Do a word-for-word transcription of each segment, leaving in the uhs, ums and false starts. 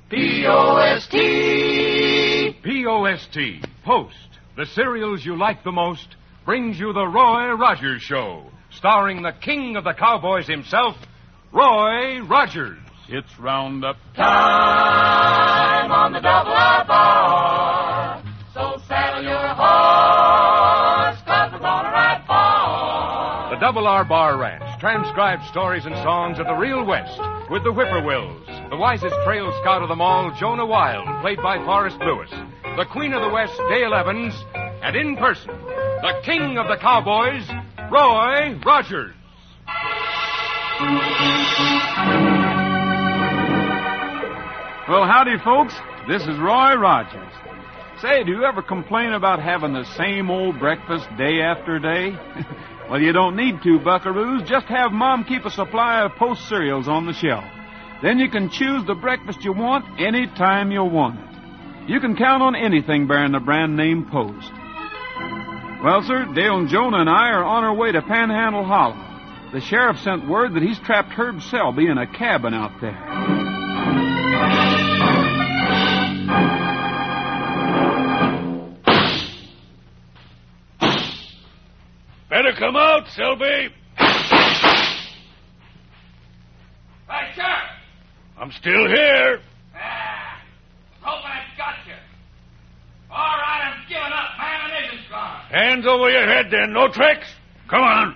P O S T. P O S T. Post. The cereals you like the most brings you the Roy Rogers Show, starring the king of the cowboys himself, Roy Rogers. It's roundup Time on the double R bar. So saddle your horse, 'cause we're gonna ride far. The Double R Bar Ranch transcribed stories and songs of the real West with the Whippoorwills, the wisest trail scout of them all, Jonah Wild, played by Forrest Lewis, the Queen of the West, Dale Evans, and in person, the king of the cowboys, Roy Rogers. Well, howdy, folks. This is Roy Rogers. Say, do you ever complain about having the same old breakfast day after day? Well, you don't need to, buckaroos. Just have Mom keep a supply of Post cereals on the shelf. Then you can choose the breakfast you want any time you want it. You can count on anything bearing the brand name Post. Well, sir, Dale and Jonah and I are on our way to Panhandle Hollow. The sheriff sent word that he's trapped Herb Selby in a cabin out there. Better come out, Selby. Hey, Sheriff! I'm still here. Ah, hoping I got you. All right, I'm giving up. My ammunition's gone. Hands over your head, then. No tricks. Come on.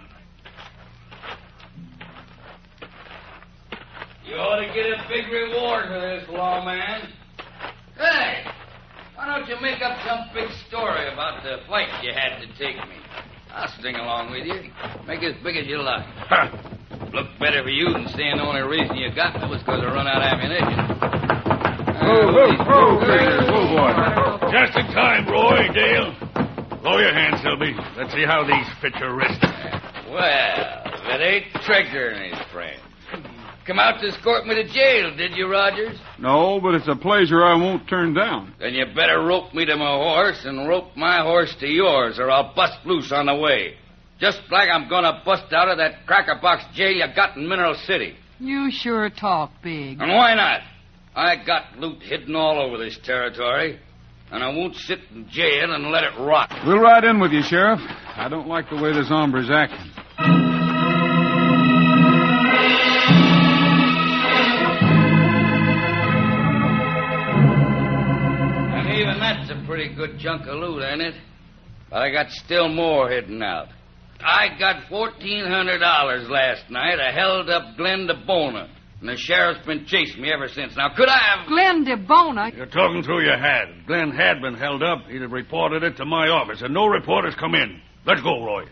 You ought to get a big reward for this, lawman. Hey, why don't you make up some big story about the flight you had to take me? I'll sing along with you. Make it as big as you like. Ha. Look better for you than saying the only reason you got me was because I run out of ammunition. Oh, oh, oh, oh, boy. Just in time, Roy, Dale. Lower your hands, Selby. Let's see how these fit your wrist. Well, if it ain't Trigger and his friend. Come out to escort me to jail, did you, Rogers? No, but it's a pleasure I won't turn down. Then you better rope me to my horse and rope my horse to yours, or I'll bust loose on the way. Just like I'm going to bust out of that cracker box jail you got in Mineral City. You sure talk big. And why not? I got loot hidden all over this territory, and I won't sit in jail and let it rot. We'll ride in with you, Sheriff. I don't like the way this hombre's acting. Even that's a pretty good chunk of loot, ain't it? But I got still more hidden out. I got fourteen hundred dollars last night. I held up Glenn DeBona, and the sheriff's been chasing me ever since. Now, could I have... Glenn DeBona? You're talking through your hat. If Glenn had been held up, he'd have reported it to my office, and no reporters come in. Let's go, Roy.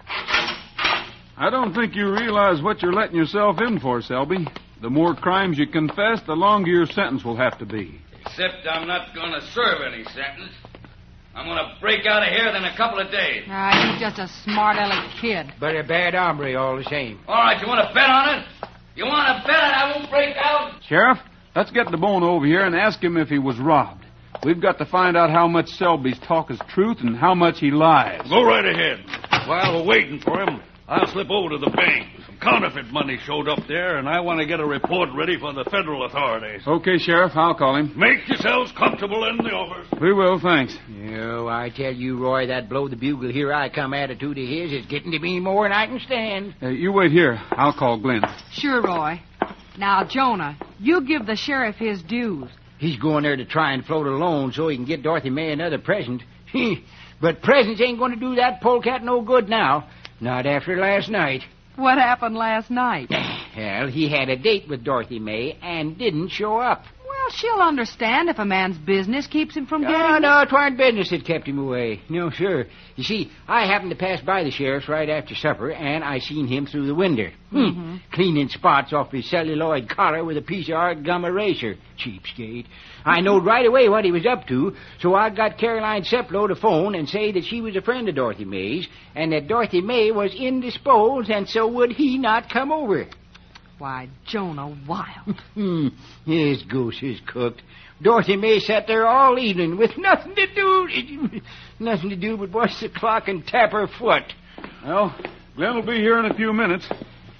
I don't think you realize what you're letting yourself in for, Selby. The more crimes you confess, the longer your sentence will have to be. Except I'm not going to serve any sentence. I'm going to break out of here in a couple of days. Ah, he's just a smart aleck kid. But a bad hombre all the same. All right, you want to bet on it? You want to bet it I won't break out? Sheriff, let's get DeBona over here and ask him if he was robbed. We've got to find out how much Selby's talk is truth and how much he lies. Go right ahead. While we're waiting for him, I'll slip over to the bank. Some counterfeit money showed up there, and I want to get a report ready for the federal authorities. Okay, Sheriff, I'll call him. Make yourselves comfortable in the office. We will, thanks. Oh, I tell you, Roy, that blow the bugle here I come attitude of his is getting to be more than I can stand. Uh, you wait here. I'll call Glenn. Sure, Roy. Now, Jonah, you give the sheriff his dues. He's going there to try and float a loan so he can get Dorothy May another present. But presents ain't going to do that polecat no good now. Not after last night. What happened last night? Well, he had a date with Dorothy May and didn't show up. Well, she'll understand if a man's business keeps him from getting... No, no, it weren't business that kept him away. No, sir. You see, I happened to pass by the sheriff's right after supper, and I seen him through the window. Mm-hmm. Cleaning spots off his celluloid collar with a piece of art gum eraser. Cheapskate. I knowed right away what he was up to, so I got Caroline Seplow to phone and say that she was a friend of Dorothy May's, and that Dorothy May was indisposed, and so would he not come over. Why, Jonah Wild. Hmm. His goose is cooked. Dorothy May sat there all evening with nothing to do. Nothing to do but watch the clock and tap her foot. Well, Glenn will be here in a few minutes.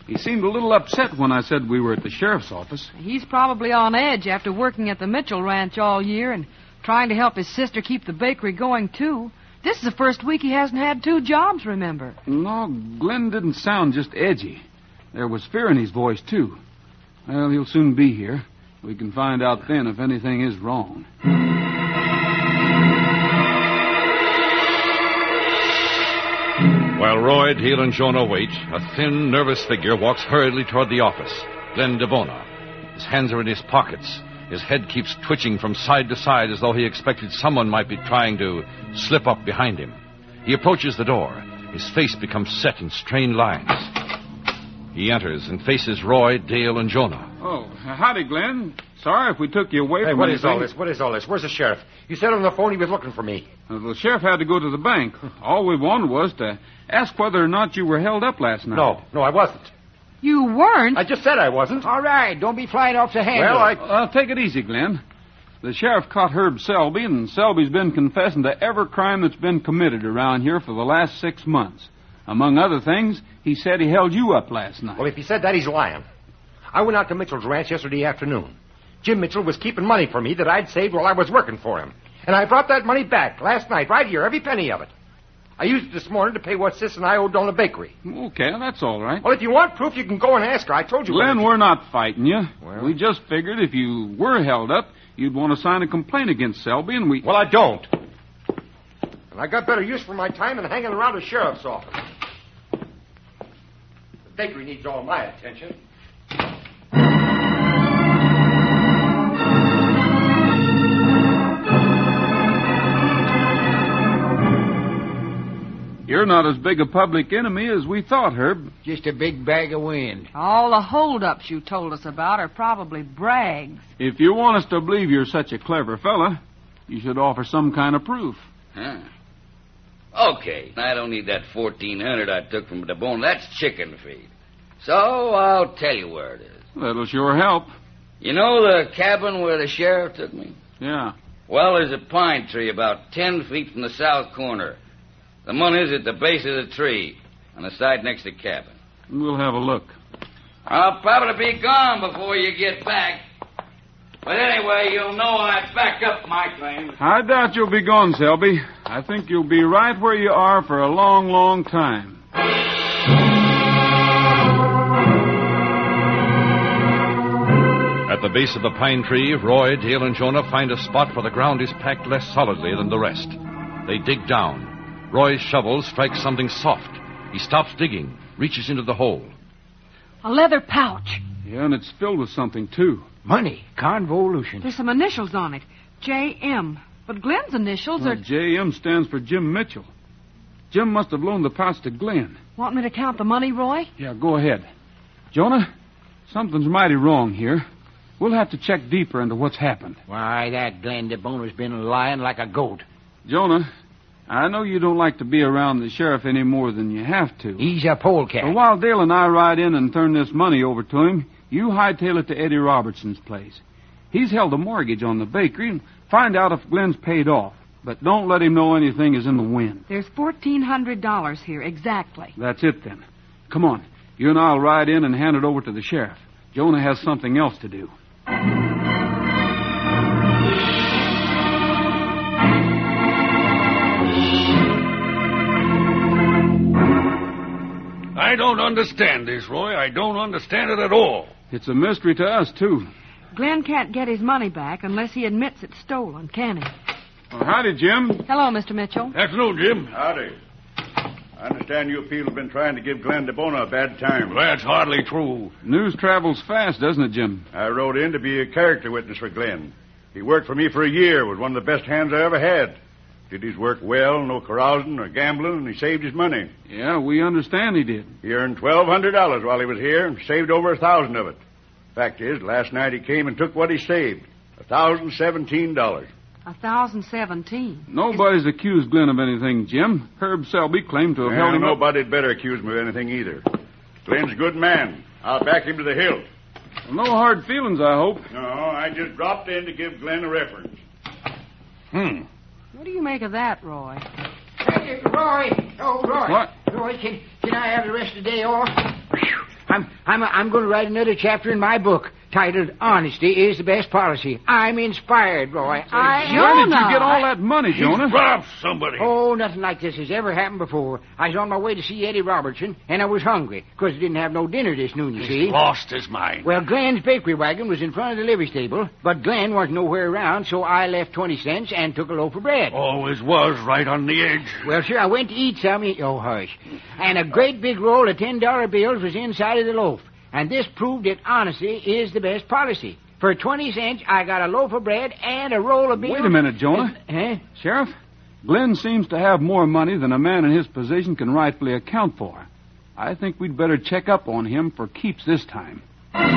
He seemed a little upset when I said we were at the sheriff's office. He's probably on edge after working at the Mitchell Ranch all year and trying to help his sister keep the bakery going, too. This is the first week he hasn't had two jobs, remember? No, Glenn didn't sound just edgy. There was fear in his voice, too. Well, he'll soon be here. We can find out then if anything is wrong. While Roy, Dale, and Jonah wait, a thin, nervous figure walks hurriedly toward the office. Glenn DeBona. His hands are in his pockets. His head keeps twitching from side to side as though he expected someone might be trying to slip up behind him. He approaches the door. His face becomes set in strained lines. He enters and faces Roy, Dale, and Jonah. Oh, howdy, Glenn. Sorry if we took you away Hey, from what is anything. all this? What is all this? Where's the sheriff? You said on the phone he was looking for me. Uh, the sheriff had to go to the bank. All we wanted was to ask whether or not you were held up last night. No, no, I wasn't. You weren't? I just said I wasn't. All right, don't be flying off the handle. Well, I... Uh, take it easy, Glenn. The sheriff caught Herb Selby, and Selby's been confessing to every crime that's been committed around here for the last six months. Among other things, he said he held you up last night. Well, if he said that, he's lying. I went out to Mitchell's ranch yesterday afternoon. Jim Mitchell was keeping money for me that I'd saved while I was working for him. And I brought that money back last night, right here, every penny of it. I used it this morning to pay what Sis and I owed on the bakery. Okay, that's all right. Well, if you want proof, you can go and ask her. I told you... Glenn, what... we're not fighting you. Well... We just figured if you were held up, you'd want to sign a complaint against Selby, and we... Well, I don't. And I got better use for my time than hanging around a sheriff's office. The bakery needs all my attention. You're not as big a public enemy as we thought, Herb. Just a big bag of wind. All the holdups you told us about are probably brags. If you want us to believe you're such a clever fella, you should offer some kind of proof. Huh. Okay, I don't need that fourteen hundred I took from the bone. That's chicken feed. So I'll tell you where it is. That'll sure help. You know the cabin where the sheriff took me? Yeah. Well, there's a pine tree about ten feet from the south corner. The money's at the base of the tree, on the side next to the cabin. We'll have a look. I'll probably be gone before you get back. But anyway, you'll know I back up my claim. I doubt you'll be gone, Selby. I think you'll be right where you are for a long, long time. At the base of the pine tree, Roy, Dale, and Jonah find a spot where the ground is packed less solidly than the rest. They dig down. Roy's shovel strikes something soft. He stops digging, reaches into the hole. A leather pouch. Yeah, and it's filled with something, too. Money. Convolution. There's some initials on it. J M. But Glenn's initials Well, are... J M stands for Jim Mitchell. Jim must have loaned the pouch to Glenn. Want me to count the money, Roy? Yeah, go ahead. Jonah, something's mighty wrong here. We'll have to check deeper into what's happened. Why, that Glenn DeBona's been lying like a goat. Jonah, I know you don't like to be around the sheriff any more than you have to. He's a polecat. But while Dale and I ride in and turn this money over to him, you hightail it to Eddie Robertson's place. He's held a mortgage on the bakery, and find out if Glenn's paid off. But don't let him know anything is in the wind. There's fourteen hundred dollars here, exactly. That's it, then. Come on. You and I'll ride in and hand it over to the sheriff. Jonah has something else to do. I don't understand this, Roy. I don't understand it at all. It's a mystery to us, too. Glenn can't get his money back unless he admits it's stolen, can he? Well, howdy, Jim. Hello, Mister Mitchell. Afternoon, Jim. Howdy. I understand you people have been trying to give Glenn DeBona a bad time. Well, that's hardly true. News travels fast, doesn't it, Jim? I rode in to be a character witness for Glenn. He worked for me for a year, was one of the best hands I ever had. Did his work well, no carousing or gambling, and he saved his money. Yeah, we understand he did. He earned twelve hundred dollars while he was here and saved over a thousand of it. Fact is, last night he came and took what he saved, a thousand seventeen dollars. A thousand seventeen. Nobody's accused Glenn of anything, Jim. Herb Selby claimed to have Well, held him up. nobody'd better accuse him of anything either. Glenn's a good man. I'll back him to the hilt. Well, no hard feelings, I hope. No, I just dropped in to give Glenn a reference. Hmm. What do you make of that, Roy? Hey, Roy. Oh, Roy. What? Roy, can, can I have the rest of the day off? Whew. I'm I'm I'm going to write another chapter in my book titled "Honesty is the Best Policy." I'm inspired, Roy. I Where did you Jonah. get all that money, Jonah? Robbed somebody. Oh, nothing like this has ever happened before. I was on my way to see Eddie Robertson, and I was hungry, because I didn't have no dinner this noon, you see. He's lost his mind. Well, Glenn's bakery wagon was in front of the livery stable, but Glenn wasn't nowhere around, so I left twenty cents and took a loaf of bread. Always was right on the edge. Well, sir, I went to eat some. Oh, hush. And a great big roll of ten dollar bills was inside of the loaf. And this proved that honesty is the best policy. For twenty cents, I got a loaf of bread and a roll of bills. Wait a minute, Jonah. Huh? Sheriff, Glenn seems to have more money than a man in his position can rightfully account for. I think we'd better check up on him for keeps this time.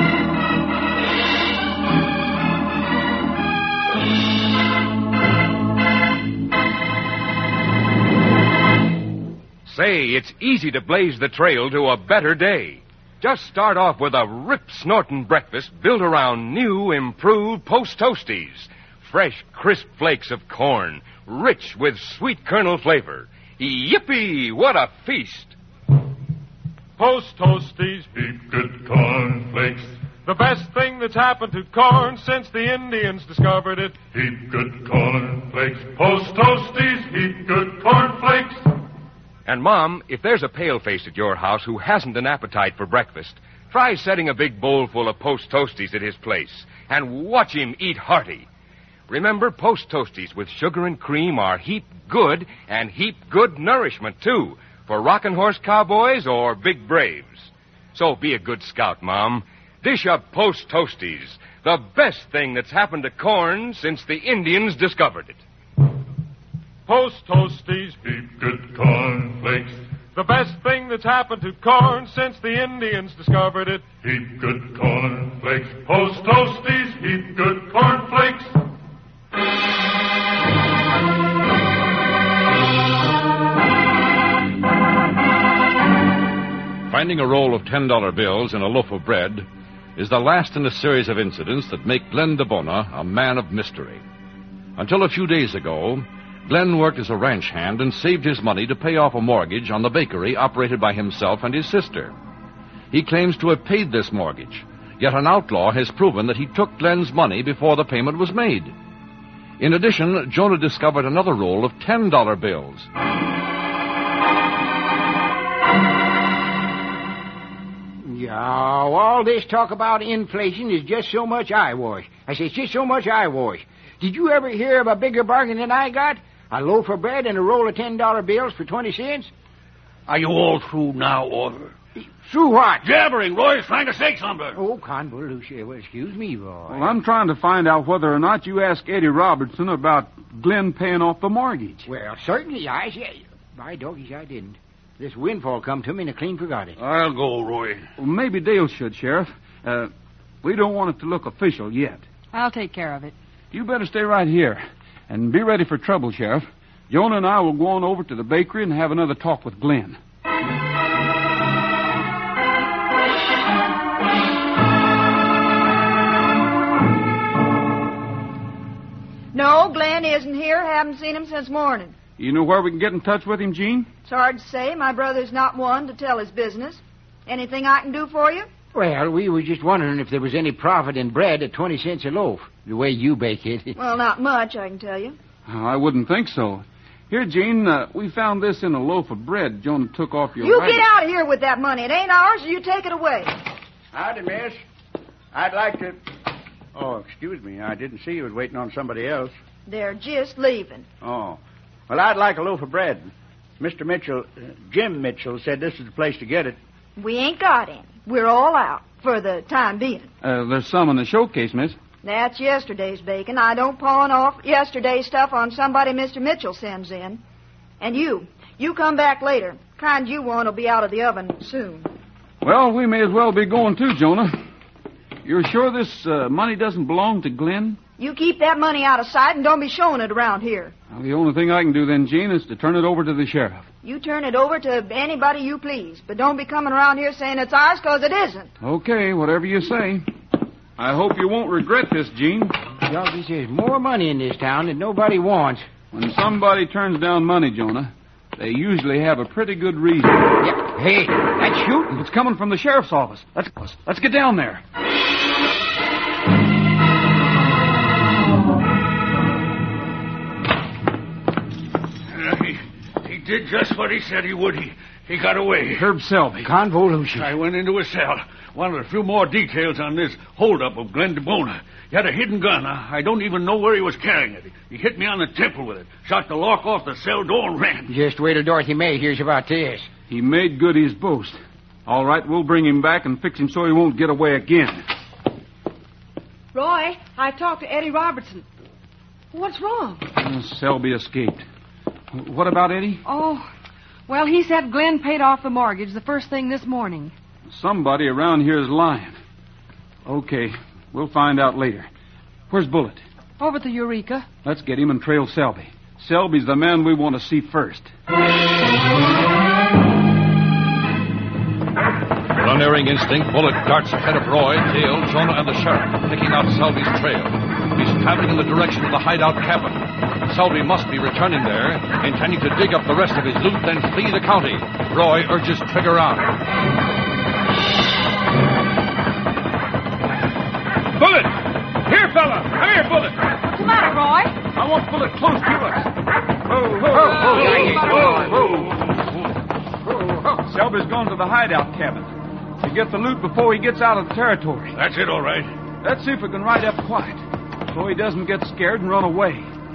Say, it's easy to blaze the trail to a better day. Just start off with a rip-snorting breakfast built around new, improved Post Toasties. Fresh, crisp flakes of corn, rich with sweet kernel flavor. Yippee! What a feast! Post Toasties, heap good corn flakes. The best thing that's happened to corn since the Indians discovered it. Heap good corn flakes. Post Toasties, heap good corn flakes. And, Mom, if there's a paleface at your house who hasn't an appetite for breakfast, try setting a big bowl full of Post Toasties at his place and watch him eat hearty. Remember, Post Toasties with sugar and cream are heap good and heap good nourishment, too, for rockin' horse cowboys or big braves. So be a good scout, Mom. Dish up Post Toasties, the best thing that's happened to corn since the Indians discovered it. Post Toasties, heap good corn flakes. The best thing that's happened to corn since the Indians discovered it. Heap good corn flakes. Post Toasties, heap good corn flakes. Finding a roll of ten dollar bills in a loaf of bread is the last in a series of incidents that make Glenn DeBona a man of mystery. Until a few days ago, Glenn worked as a ranch hand and saved his money to pay off a mortgage on the bakery operated by himself and his sister. He claims to have paid this mortgage, yet an outlaw has proven that he took Glenn's money before the payment was made. In addition, Jonah discovered another roll of ten dollar bills. Yeah, all this talk about inflation is just so much eyewash. I say, it's just so much eyewash. Did you ever hear of a bigger bargain than I got? A loaf of bread and a roll of ten dollar bills for twenty cents? Are you all through now, Order? Through what? Jabbering. Roy's trying to say something. Oh, convolution. Well, excuse me, Roy. Well, I'm trying to find out whether or not you asked Eddie Robertson about Glenn paying off the mortgage. Well, certainly I... My doggies, I didn't. This windfall come to me and I clean forgot it. I'll go, Roy. Well, maybe Dale should, Sheriff. Uh, we don't want it to look official yet. I'll take care of it. You better stay right here. And be ready for trouble, Sheriff. Jonah and I will go on over to the bakery and have another talk with Glenn. No, Glenn isn't here. Haven't seen him since morning. You know where we can get in touch with him, Jean? It's hard to say. My brother's not one to tell his business. Anything I can do for you? Well, we were just wondering if there was any profit in bread at twenty cents a loaf, the way you bake it. Well, not much, I can tell you. Oh, I wouldn't think so. Here, Jean, uh, we found this in a loaf of bread Jonah took off your You wagon. get out of here with that money. It ain't ours, or you take it away. Howdy, miss. I'd like to... Oh, excuse me. I didn't see you was waiting on somebody else. They're just leaving. Oh. Well, I'd like a loaf of bread. Mister Mitchell, uh, Jim Mitchell, said this is the place to get it. We ain't got any. We're all out, for the time being. Uh, there's some in the showcase, miss. That's yesterday's bacon. I don't pawn off yesterday's stuff on somebody Mister Mitchell sends in. And you, you come back later. Kind you want will be out of the oven soon. Well, we may as well be going too, Jonah. You're sure this uh, money doesn't belong to Glenn? You keep that money out of sight and don't be showing it around here. Well, the only thing I can do then, Jean, is to turn it over to the sheriff. You turn it over to anybody you please, but don't be coming around here saying it's ours, because it isn't. Okay, whatever you say. I hope you won't regret this, Jean. Doggies, there's more money in this town that nobody wants. When somebody turns down money, Jonah, They usually have a pretty good reason. Yeah. Hey, that's shooting. It's coming from the sheriff's office. Let's let's get down there. Uh, he, he did just what he said he would. He, he got away. Herb Selby. Convolution. I went into his cell. Wanted a few more details on this holdup of Glenn DeBona. He had a hidden gun. I, I don't even know where he was carrying it. He hit me on the temple with it. Shot the lock off the cell door and ran. Just wait till Dorothy May hears about this. He made good his boast. All right, we'll bring him back and fix him so he won't get away again. Roy, I talked to Eddie Robertson. What's wrong? Oh, Selby escaped. What about Eddie? Oh, well, he said Glenn paid off the mortgage the first thing this morning. Somebody around here is lying. Okay, we'll find out later. Where's Bullet? Over at the Eureka. Let's get him and trail Selby. Selby's the man we want to see first. With unerring instinct, Bullet darts ahead of Roy, Dale, Jonah, and the sheriff, picking out Selby's trail. He's traveling in the direction of the hideout cabin. Selby must be returning there, intending to dig up the rest of his loot, then flee the county. Roy urges Trigger on. Bullet! Here, fella! Come here, Bullet! What's the matter, Roy? I want Bullet close to us. Whoa, whoa, whoa, whoa, whoa, whoa. Selby's gone to the hideout cabin to get the loot before he gets out of the territory. That's it, all right. Let's see if we can ride up quiet so he doesn't get scared and run away.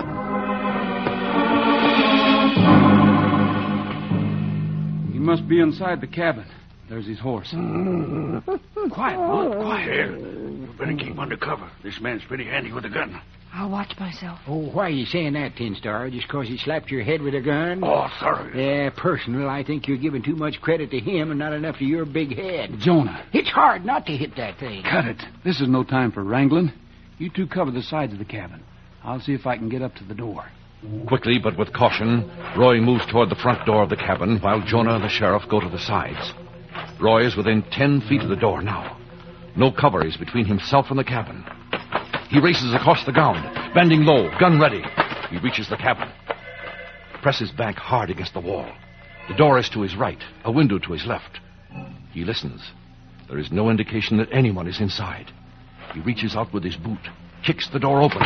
He must be inside the cabin. There's his horse. Quiet, Bullet, quiet. Here, you better keep under cover. This man's pretty handy with a gun. I'll watch myself. Oh, why are you saying that, Tin Star? Just 'cause he slapped your head with a gun? Oh, sorry. Yeah, personal, I think you're giving too much credit to him and not enough to your big head. Jonah. It's hard not to hit that thing. Cut it. This is no time for wrangling. You two cover the sides of the cabin. I'll see if I can get up to the door. Quickly, but with caution, Roy moves toward the front door of the cabin, while Jonah and the sheriff go to the sides. Roy is within ten feet of the door now. No cover is between himself and the cabin. He races across the ground, bending low, gun ready. He reaches the cabin, presses back hard against the wall. The door is to his right, a window to his left. He listens. There is no indication that anyone is inside. He reaches out with his boot, kicks the door open.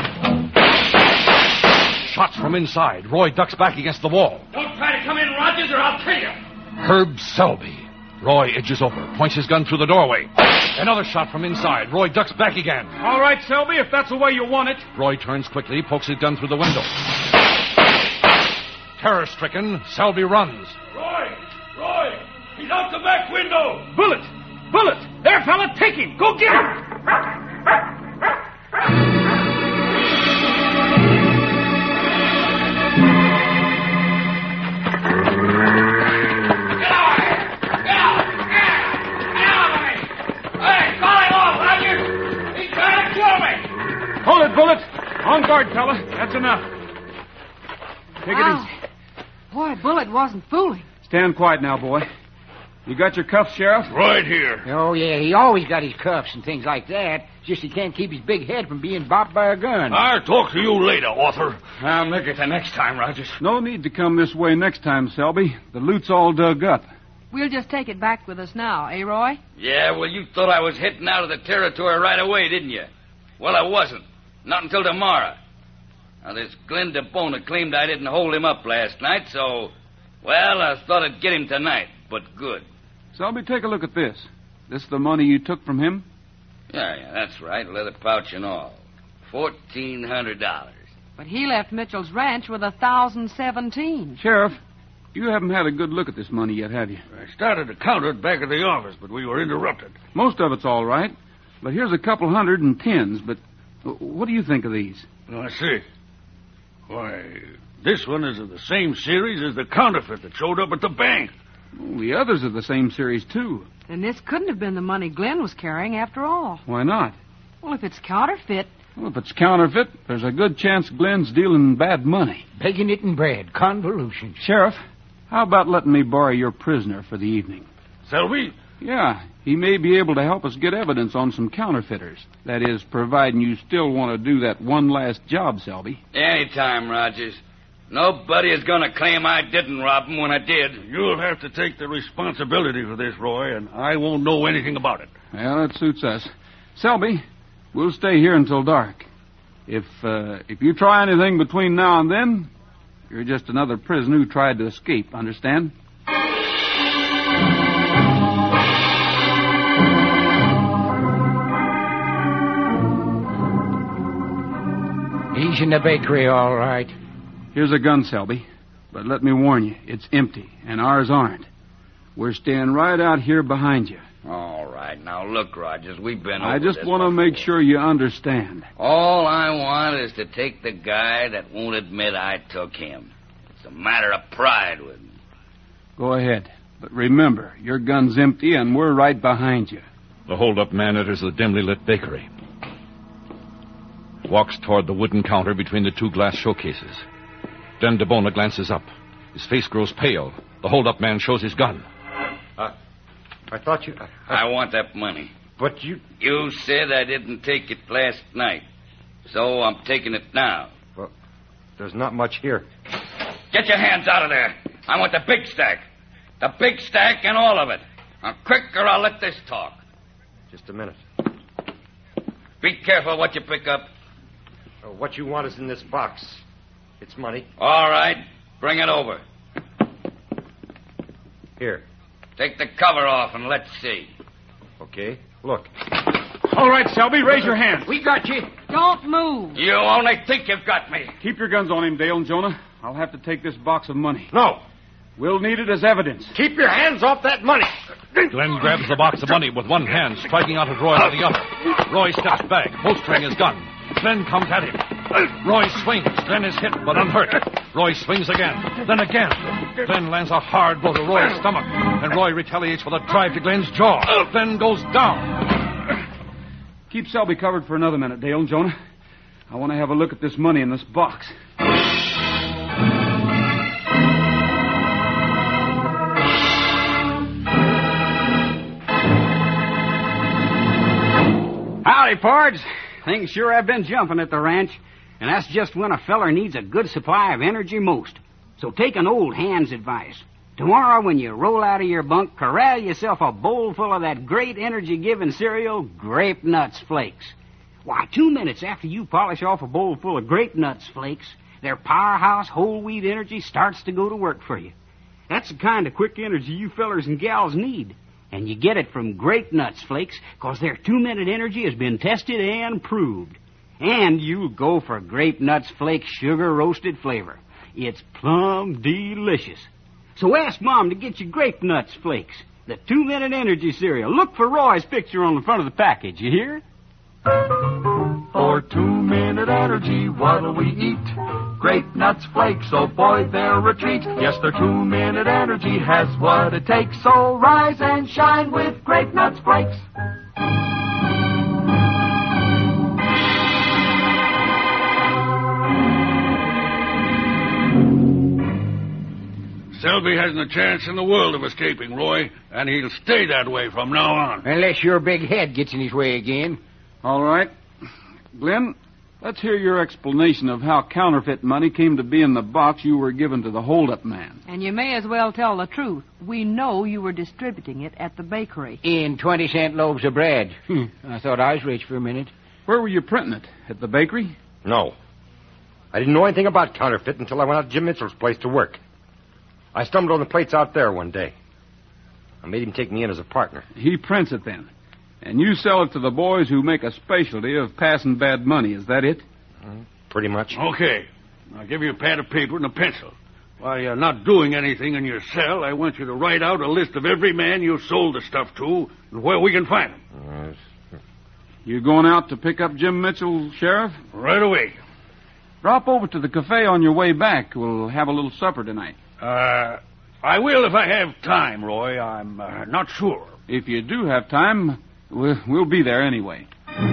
Shots from inside. Roy ducks back against the wall. Don't try to come in, Rogers, or I'll kill you. Herb Selby. Roy edges over, points his gun through the doorway. Another shot from inside. Roy ducks back again. All right, Selby, if that's the way you want it. Roy turns quickly, pokes his gun through the window. Terror-stricken, Selby runs. Roy! Roy! He's out the back window! Bullet! Bullet! There, fella, take him! Go get him! Hold it, Bullet. On guard, fella. That's enough. Take Wow. it easy. Boy, Bullet wasn't fooling. Stand quiet now, boy. You got your cuffs, Sheriff? Right here. Oh, yeah, he always got his cuffs and things like that. Just he can't keep his big head from being bopped by a gun. I'll talk to you later, Arthur. I'll make it the next time, Rogers. No need to come this way next time, Selby. The loot's all dug up. We'll just take it back with us now, eh, Roy? Yeah, well, you thought I was hitting out of the territory right away, didn't you? Well, I wasn't. Not until tomorrow. Now, this Glenn DeBona claimed I didn't hold him up last night, so, well, I thought I'd get him tonight, but good. Selby, take a look at this. This the money you took from him? Yeah, yeah, that's right, leather pouch and all. Fourteen hundred dollars. But he left Mitchell's ranch with a thousand seventeen. Sheriff, you haven't had a good look at this money yet, have you? I started to count it back at the office, but we were interrupted. Most of it's all right. But here's a couple hundred in tens, but what do you think of these? Oh, I see. Why, this one is of the same series as the counterfeit that showed up at the bank. Well, the others are the same series, too. Then this couldn't have been the money Glenn was carrying after all. Why not? Well, if it's counterfeit... Well, if it's counterfeit, there's a good chance Glenn's dealing bad money. Bacon it and bread. Convolution. Sheriff, how about letting me borrow your prisoner for the evening? Selby? Yeah, he may be able to help us get evidence on some counterfeiters. That is, providing you still want to do that one last job, Selby. Anytime, Rogers. Nobody is going to claim I didn't rob him when I did. You'll have to take the responsibility for this, Roy, and I won't know anything about it. Well, that suits us. Selby, we'll stay here until dark. If uh, if you try anything between now and then, you're just another prisoner who tried to escape, understand? He's in the bakery, all right. Here's a gun, Selby. But let me warn you, it's empty, and ours aren't. We're staying right out here behind you. All right. Now, look, Rogers, we've been I over just this want to before. make sure you understand. All I want is to take the guy that won't admit I took him. It's a matter of pride with me. Go ahead. But remember, your gun's empty, and we're right behind you. The hold-up man enters the dimly lit bakery. Walks toward the wooden counter between the two glass showcases. Glenn DeBona glances up. His face grows pale. The hold-up man shows his gun. Uh, I thought you... I, I want that money. But you... You said I didn't take it last night. So I'm taking it now. Well, there's not much here. Get your hands out of there. I want the big stack. The big stack and all of it. Now, quick or I'll let this talk. Just a minute. Be careful what you pick up. Uh, what you want is in this box. It's money. All right. Bring it over. Here. Take the cover off and let's see. Okay. Look. All right, Selby, raise your hands. We got you. Don't move. You only think you've got me. Keep your guns on him, Dale and Jonah. I'll have to take this box of money. No. We'll need it as evidence. Keep your hands off that money. Glenn grabs the box of money with one hand, striking out at Roy with the other. Roy steps back, holstering his gun. Glenn comes at him. Roy swings. Glenn is hit, but unhurt. Roy swings again. Then again. Glenn lands a hard blow to Roy's stomach, and Roy retaliates with a drive to Glenn's jaw. Glenn goes down. Keep Selby covered for another minute, Dale and Jonah. I want to have a look at this money in this box. Howdy, Pards. Things sure have been jumping at the ranch, and that's just when a feller needs a good supply of energy most. So take an old hand's advice. Tomorrow, when you roll out of your bunk, corral yourself a bowl full of that great energy-giving cereal, Grape Nuts Flakes. Why, two minutes after you polish off a bowl full of Grape Nuts Flakes, their powerhouse whole wheat energy starts to go to work for you. That's the kind of quick energy you fellers and gals need. And you get it from Grape Nuts Flakes, because their two-minute energy has been tested and proved. And you go for Grape Nuts Flakes sugar-roasted flavor. It's plumb delicious. So ask Mom to get you Grape Nuts Flakes, the two-minute energy cereal. Look for Roy's picture on the front of the package, you hear? For two-minute energy, what'll we eat? Grape Nuts Flakes, oh boy, they're a treat. Yes, their two-minute energy has what it takes. So rise and shine with Grape Nuts Flakes. Selby hasn't a chance in the world of escaping, Roy, and he'll stay that way from now on. Unless your big head gets in his way again. All right. Glenn, let's hear your explanation of how counterfeit money came to be in the box you were given to the hold-up man. And you may as well tell the truth. We know you were distributing it at the bakery. In twenty-cent loaves of bread. I thought I was rich for a minute. Where were you printing it? At the bakery? No. I didn't know anything about counterfeit until I went out to Jim Mitchell's place to work. I stumbled on the plates out there one day. I made him take me in as a partner. He prints it then. And you sell it to the boys who make a specialty of passing bad money. Is that it? Uh, pretty much. Okay. I'll give you a pad of paper and a pencil. While you're not doing anything in your cell, I want you to write out a list of every man you've sold the stuff to and where we can find them. Uh, you going out to pick up Jim Mitchell, Sheriff? Right away. Drop over to the cafe on your way back. We'll have a little supper tonight. Uh, I will if I have time, Roy. I'm uh, not sure. If you do have time, we'll, we'll be there anyway.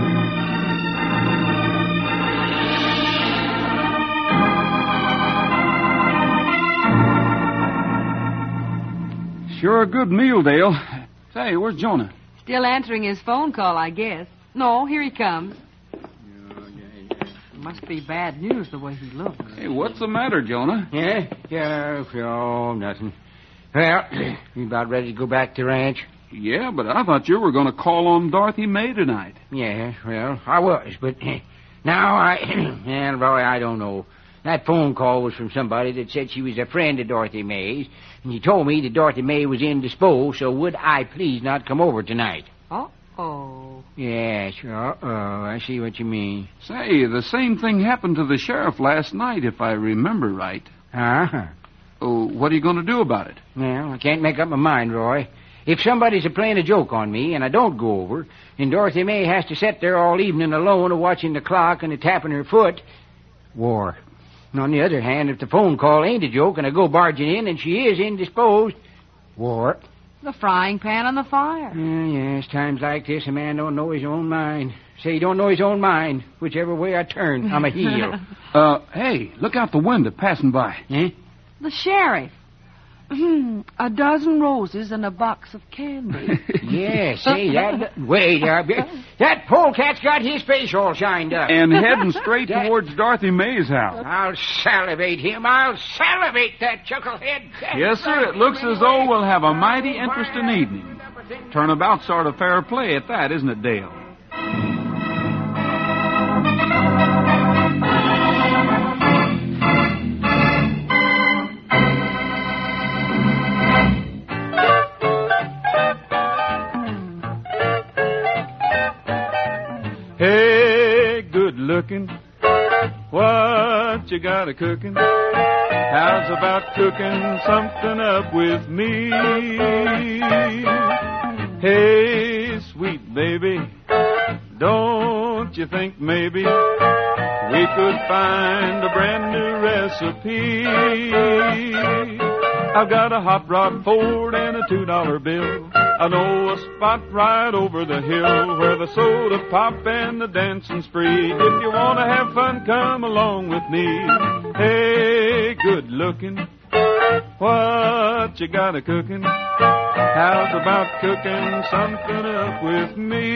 Sure a good meal, Dale. Say, where's Jonah? Still answering his phone call, I guess. No, here he comes. Must be bad news the way he looks. Hey, what's the matter, Jonah? Yeah? Yeah, oh, nothing. Well, you about ready to go back to the ranch? Yeah, but I thought you were going to call on Dorothy May tonight. Yeah, well, I was, but now I... Well, Roy, I don't know. That phone call was from somebody that said she was a friend of Dorothy May's, and he told me that Dorothy May was indisposed, so would I please not come over tonight? Uh-oh. Yes, uh-oh, I see what you mean. Say, the same thing happened to the sheriff last night, if I remember right. Uh-huh. Oh, what are you going to do about it? Well, I can't make up my mind, Roy. If somebody's a playing a joke on me and I don't go over, and Dorothy May has to sit there all evening alone a watching the clock and a tapping her foot, war. And on the other hand, if the phone call ain't a joke and I go barging in and she is indisposed, war. The frying pan on the fire. Uh, yes, times like this, a man don't know his own mind. Say he don't know his own mind. Whichever way I turn, I'm a heel. uh, hey, look out the window passing by. Eh? The sheriff. A dozen roses and a box of candy. Yeah, say that. Wait, uh, that polecat's got his face all shined up. And heading straight that... towards Dorothy May's house. I'll salivate him. I'll salivate that chucklehead. Yes, sir. It looks as though we'll have a mighty interesting evening. Turnabout sort of fair play at that, isn't it, Dale? Looking, what you got a cooking? How's about cooking something up with me? Hey, sweet baby, don't you think maybe we could find a brand new recipe? I've got a hot rod Ford and a two dollar bill. I know a spot right over the hill where the soda pop and the dancing spree. If you want to have fun, come along with me. Hey, good looking, what you got a cooking? How's about cooking something up with me?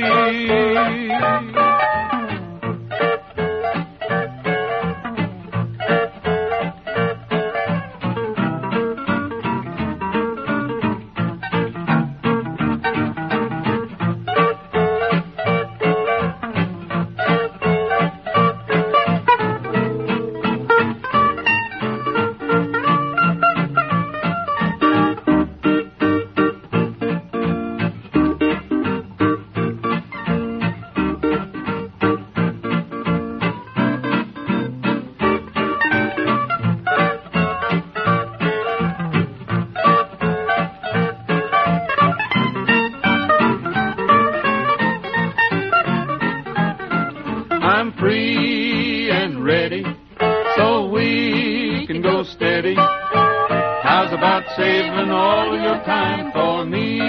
I'm free and ready, so we can go steady. How's about saving all of your time for me?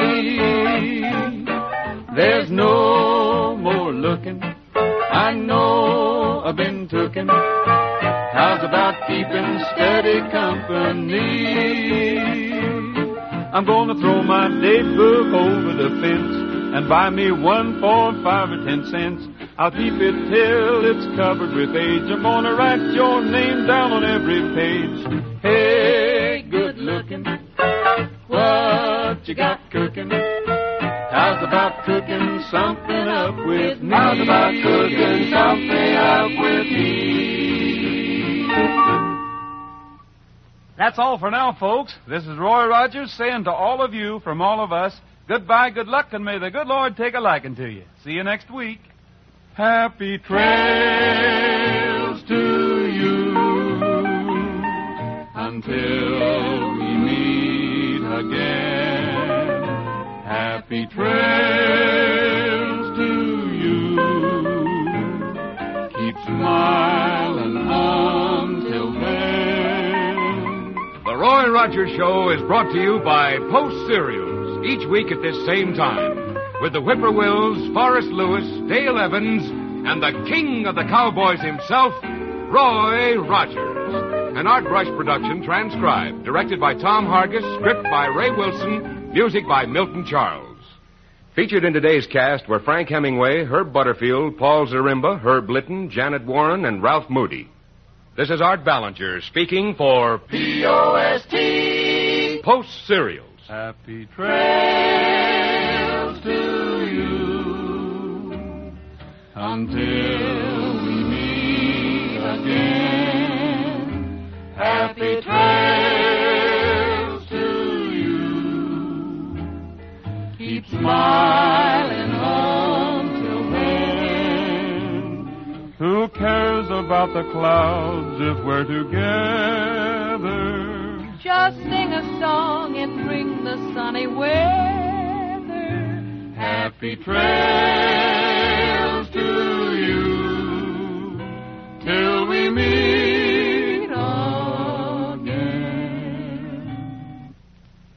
There's no more looking, I know I've been tooken. How's about keeping steady company? I'm gonna throw my date book over the fence and buy me one for five or ten cents. I'll keep it till it's covered with age. I'm gonna write your name down on every page. Hey, good looking, what you got cooking? How's about cooking something up with me? How's about cooking something up with me? That's all for now, folks. This is Roy Rogers saying to all of you from all of us, goodbye, good luck, and may the good Lord take a liking to you. See you next week. Happy trails to you until we meet again. Happy trails to you. Keep smiling until then. The Roy Rogers Show is brought to you by Post Cereals, each week at this same time, with the Whippoorwills, Forrest Lewis, Dale Evans, and the king of the cowboys himself, Roy Rogers. An Art Brush production transcribed, directed by Tom Hargis, script by Ray Wilson, music by Milton Charles. Featured in today's cast were Frank Hemingway, Herb Butterfield, Paul Zarimba, Herb Litton, Janet Warren, and Ralph Moody. This is Art Ballinger speaking for P O S T. Post Cereals. Happy trails to you until we meet again. Happy trails to you. Keep smiling until then. Who cares about the clouds if we're together? Just sing a song and bring the sunny weather. Happy trails